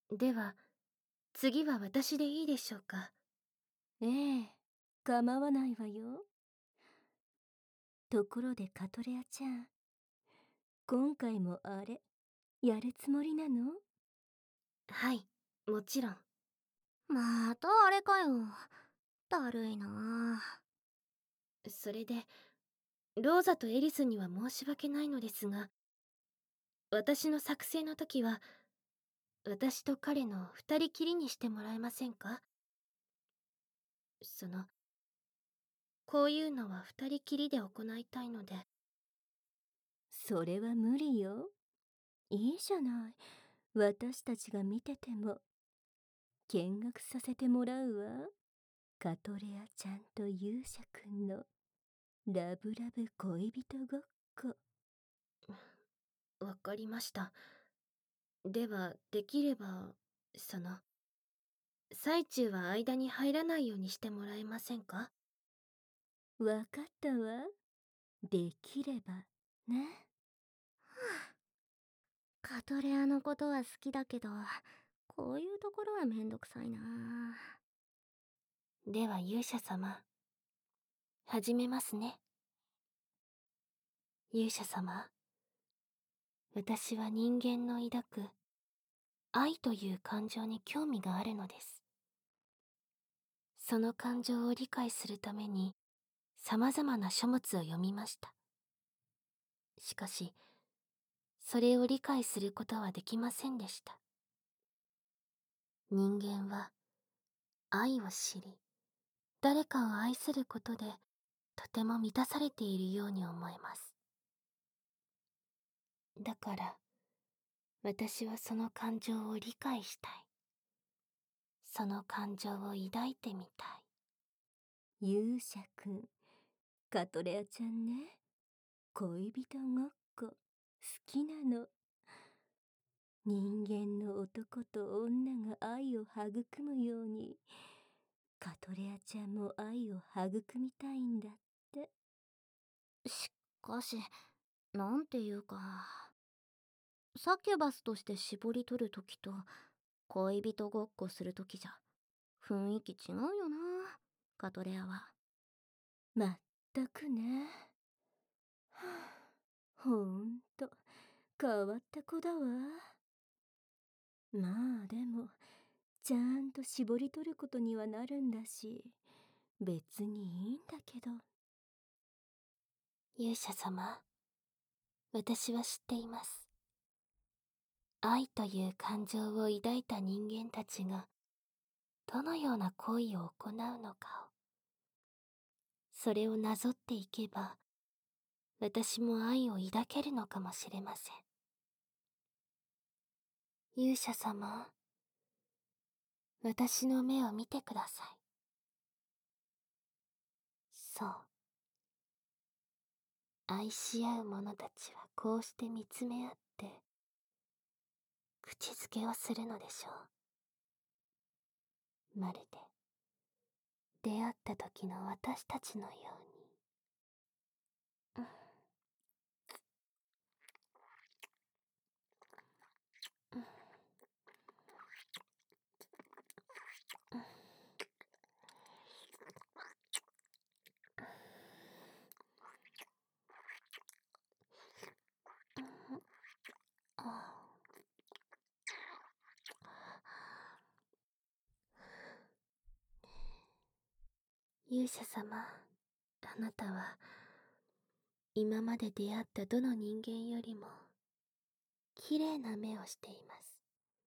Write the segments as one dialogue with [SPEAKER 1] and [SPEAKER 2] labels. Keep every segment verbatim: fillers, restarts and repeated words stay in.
[SPEAKER 1] では、次は私でいいでしょうか。
[SPEAKER 2] ええ、構わないわよ。ところでカトレアちゃん、今回もあれ、やるつもりなの？
[SPEAKER 1] はい、もちろん。
[SPEAKER 3] またあれかよ。だるいな
[SPEAKER 1] それで、ローザとエリスには申し訳ないのですが、私の作成の時は、私と彼の二人きりにしてもらえませんか？その、こういうのは二人きりで行いたいので。
[SPEAKER 2] それは無理よ。いいじゃない。私たちが見てても。見学させてもらうわ。カトレアちゃんと勇者くんのラブラブ恋人ごっこ。
[SPEAKER 1] わかりました。では、できれば、その、最中は間に入らないようにしてもらえませんか？
[SPEAKER 2] わかったわ。できればね。
[SPEAKER 3] カトレアのことは好きだけど、こういうところはめんどくさいな
[SPEAKER 1] では勇者様、始めますね。勇者様、私は人間の抱く愛という感情に興味があるのです。その感情を理解するために様々な書物を読みました。しかし、それを理解することはできませんでした。人間は愛を知り、誰かを愛することでとても満たされているように思えます。だから、私はその感情を理解したい。その感情を抱いてみたい。
[SPEAKER 2] 勇者くん、カトレアちゃんね。恋人ごっこ、好きなの。人間の男と女が愛を育むように、カトレアちゃんも愛を育みたいんだって。
[SPEAKER 3] しかし、なんていうか、サキュバスとして絞り取るときと、恋人ごっこするときじゃ、雰囲気違うよなカトレアは。
[SPEAKER 2] まったくね。はあ、ほんと、変わった子だわ。まあでも、ちゃんと絞り取ることにはなるんだし、別にいいんだけど。
[SPEAKER 1] 勇者様、私は知っています。愛という感情を抱いた人間たちが、どのような行為を行うのかを。それをなぞっていけば、私も愛を抱けるのかもしれません。勇者様、私の目を見てください。そう。愛し合う者たちはこうして見つめ合って、口づけをするのでしょう。まるで、出会った時の私たちのように。うん、うん、うん、うん、ああ。勇者様、あなたは、今まで出会ったどの人間よりも、綺麗な目をしています。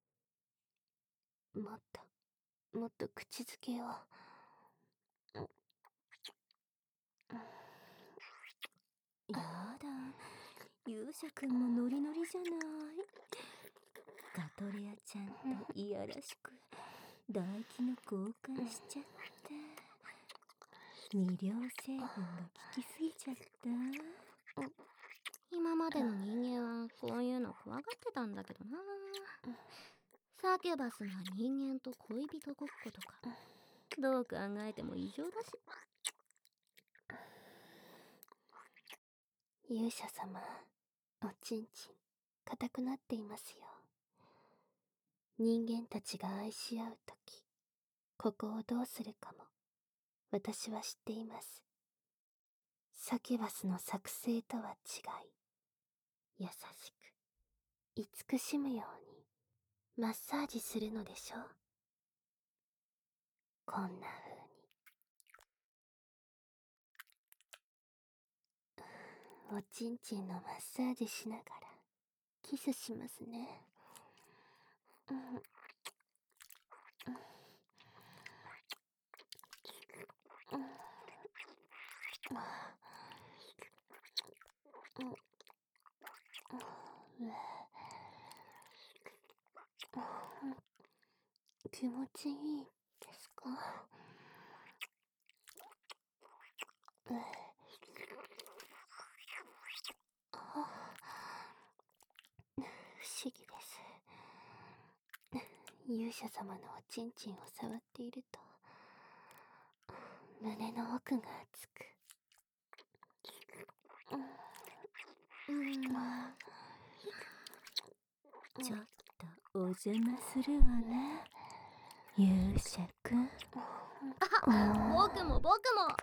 [SPEAKER 1] もっと、もっと口づけを。うん、うん、
[SPEAKER 2] やだ、勇者くんもノリノリじゃない。カトレアちゃんといやらしく唾液の交換しちゃって、魅了成分が効きすぎちゃった。
[SPEAKER 3] 今までの人間はこういうの怖がってたんだけどなサキュバスが人間と恋人ごっことか、どう考えても異常だし。
[SPEAKER 1] 勇者様、おちんちん、硬くなっていますよ。 人間たちが愛し合うとき、ここをどうするかも私は知っています。サキュバスの作成とは違い、優しく慈しむようにマッサージするのでしょう。こんな風におちんちんのマッサージしながらキスしますね。うん、気持ちいいですか？不思議です。勇者様のおちんちんを触っていると胸の奥が熱く、
[SPEAKER 2] うん、ちょっとお邪魔するわね、勇者くん。
[SPEAKER 3] あ、僕も僕も。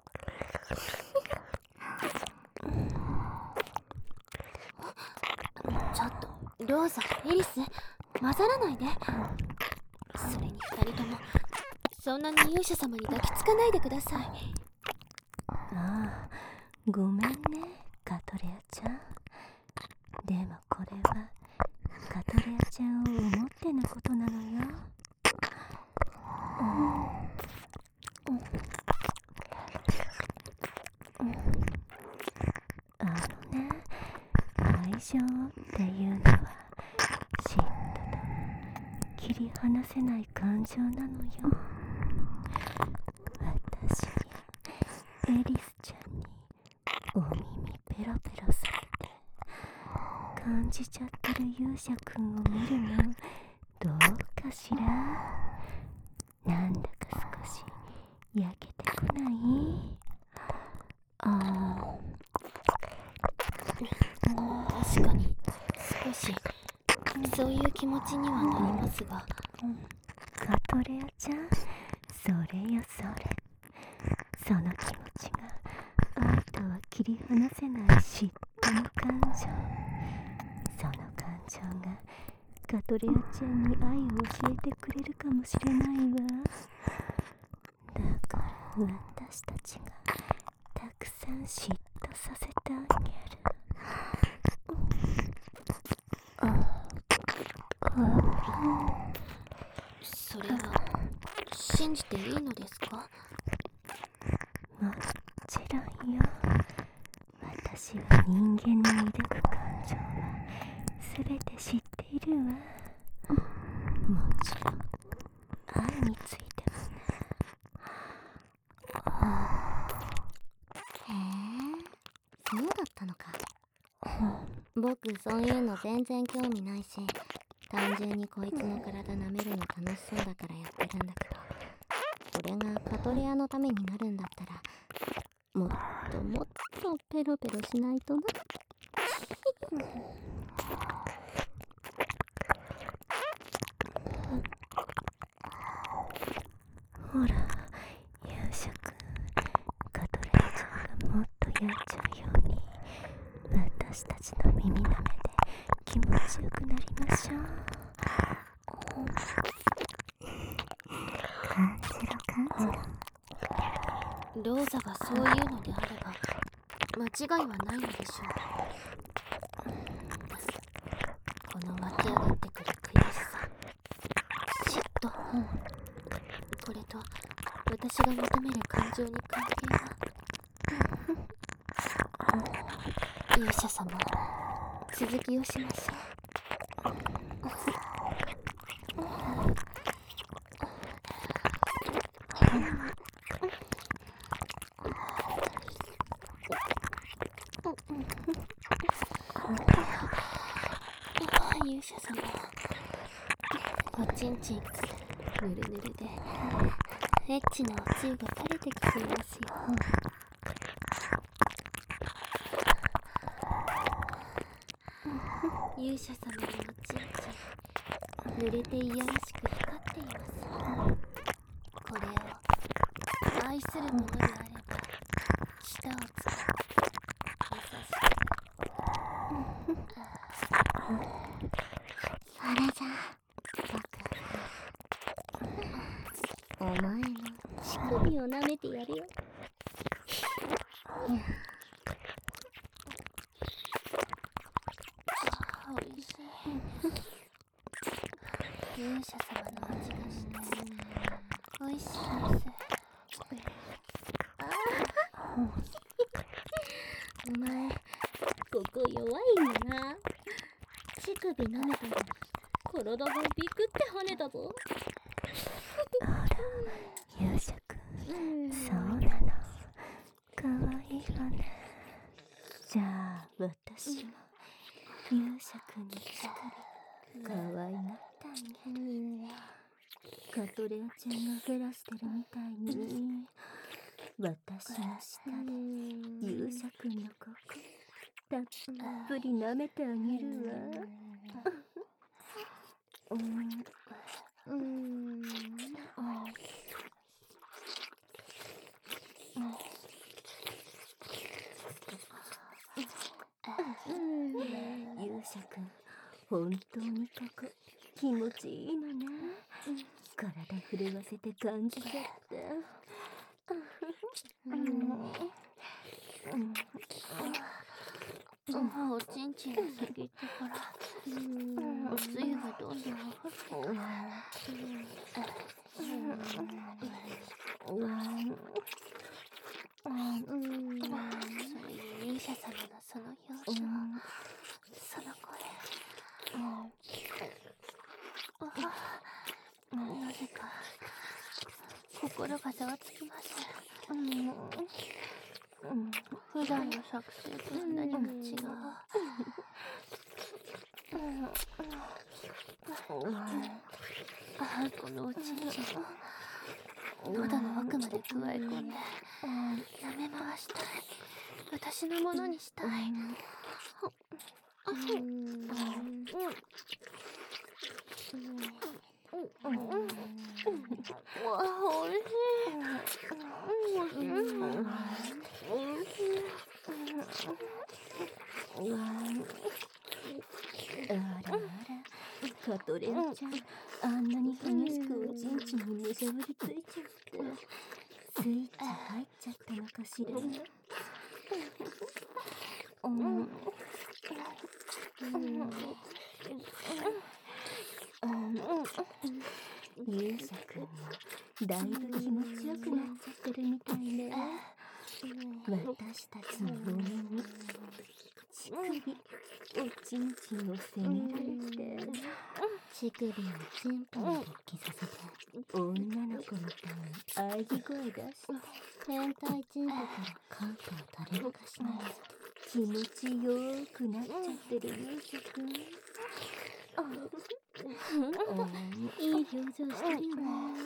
[SPEAKER 1] ちょっとローザ、エリス、混ざらないで。それに二人ともそんなに勇者様に抱きつかないでください。
[SPEAKER 2] ああ、ごめんねカトレアちゃん。でもこれはカトレアちゃんを思ってのことなのよ。うんうんうん、あのね、愛情っていうのは嫉妬と切り離せない感情なのよ。私やエリスちゃんにお耳ペロペロされて感じちゃってる勇者くんを見るのどうかしら。なんだか少し焼けてこない？あ
[SPEAKER 1] あ、確かに少しそういう気持ちにはなりますが、
[SPEAKER 2] カトレアちゃん、それよそれ。その気持ちが愛とは切り離せない嫉妬の感情。その感情がカトレアちゃんに愛を教えてくれるかもしれないわ。だから私たちがたくさん嫉妬させてあげる。
[SPEAKER 1] それは信じていいのですか？
[SPEAKER 2] もちろんよ。私は人間の抱く感情はすべて知っているわ。もちろん愛についてもね。
[SPEAKER 3] へえ、そうだったのか。僕そういうの全然興味ないし、単純にこいつの体舐めるの楽しそうだからやってるんだけど、これがカトレアのためになるんだったら、もっともっとペロペロしないとな。
[SPEAKER 2] ほら、勇者くん、カトレアちゃんがもっとやっちゃうように、私たちの耳舐めで気持ちよくなりましょう。感じろ感じろ。
[SPEAKER 1] ローザがそういうのであれば間違いはないのでしょう。この湧き上がってくる悔しさ、嫉妬、これと私が求める感情に関係が。勇者様、続きをしましょう。勇者様、おちんちんぬるぬるでエッチなおつゆが垂れてきていますよ。勇者様のおちんちん濡れていやらしく光っています。これを愛するものであれば舌を使って優しく
[SPEAKER 3] それじゃ僕お前の乳首を舐めてやるよ。
[SPEAKER 1] おいしい。勇者様の味がしておいしいです。
[SPEAKER 3] お前ここ弱いんだな。乳首舐めたら体がビクって跳ねたぞ。
[SPEAKER 2] ほら勇者くん、そうなの、かわいいわね。じゃあ私も勇者くんの乳首かわいがってあげる。カトレアちゃんがフェラしてるみたいに私の舌で勇者くんのここたっぷり舐めてあげるわ。うんうん勇者くん、本当にここ気持ちいいのね。体震わせて感じちゃった。
[SPEAKER 1] おちんちんが過ぎてからおつゆがどんどん上がってくる。それに勇者様のその表情、その声、なぜか心がざわつきます。普段の作成とは何か違う。ああ、このおちんちんを喉の奥まで加え込んで舐め回したい。私のものにしたい。わあ、おいしい。おいしい。おいしい。
[SPEAKER 2] あらあら、カトレアちゃん、あんなに激しくおちんちんにむしゃぶりついちゃってスイッチ入っちゃったのかしら。うん勇者くんもだいぶ気持ちよくなっちゃってるみたいね。私たちの胸に乳首、おちんちんを責められて、
[SPEAKER 3] 乳首をチンポに突起させて
[SPEAKER 2] 女の子みたいに喘ぎ声出して
[SPEAKER 3] 変態チンポからカンカン垂れるかしない。
[SPEAKER 2] 気持ちよーくなっちゃってる勇者くん。
[SPEAKER 3] いい表情してるよね。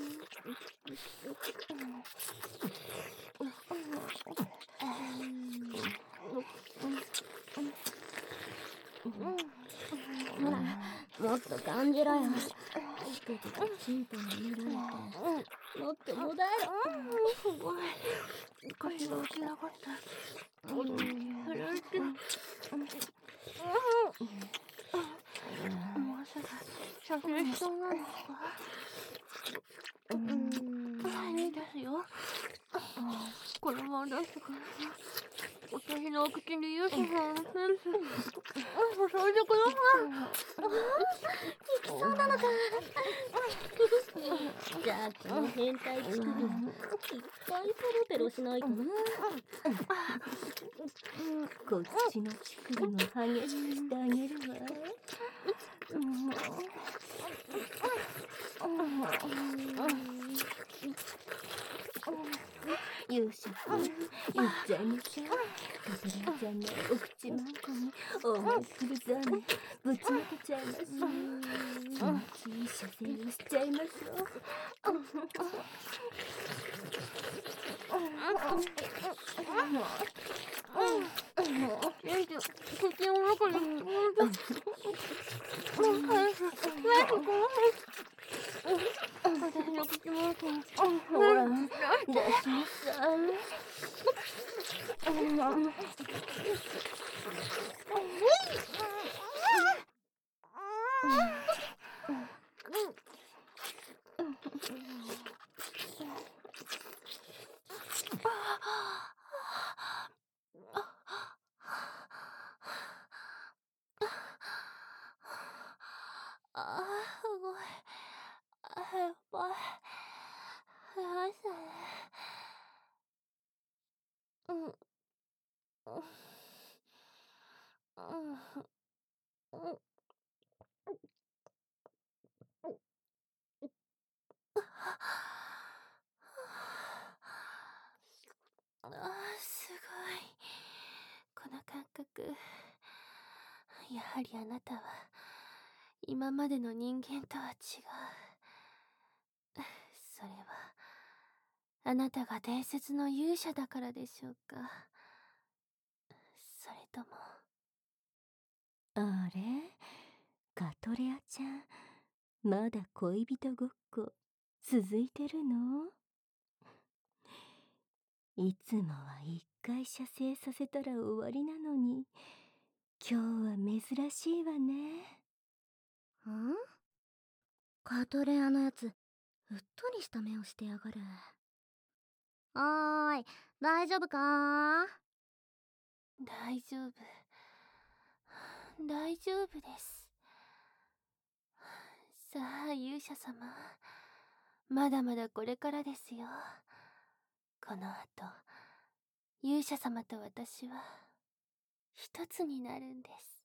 [SPEAKER 3] ほら、もっと感じろよ。乳首とチンポに塗られてもっともだえろ。
[SPEAKER 1] すごい。腰が起き上がった。震えてる。もうすぐ射精しそうなんですか？うん、いいですよ。このまま出してください。私のお口に勇者さんのセンス注いでください。
[SPEAKER 3] いきそうなのか。じゃあこの変態乳首をいっぱいペロペロしないとな。
[SPEAKER 2] こっちの乳首も激しくしてあげるわ。勇者くん、言っちゃいましょう。カトレアちゃんのお口まんこに思いっきりザメぶちまけちゃいましょう。気持ちいい射精をしちゃいましょう。
[SPEAKER 1] 口の中にもう早く早く
[SPEAKER 2] の口もほら出しなさい。
[SPEAKER 1] あー、すごい。あ、やばい。よいしょね。うん。うん。うん。うん。あー、すごい。この感覚。やはりあなたは、今までの人間とは違う。それは、あなたが伝説の勇者だからでしょうか。それとも。
[SPEAKER 2] あれガトレアちゃん、まだ恋人ごっこ続いてるの？いつもは一回射精させたら終わりなのに、今日は珍しいわね。
[SPEAKER 3] ん？カトレアのやつ、うっとりした目をしてやがる。はーい、大丈夫かー？
[SPEAKER 1] 大丈夫。大丈夫です。さあ、勇者様。まだまだこれからですよ。この後、勇者様と私は、一つになるんです。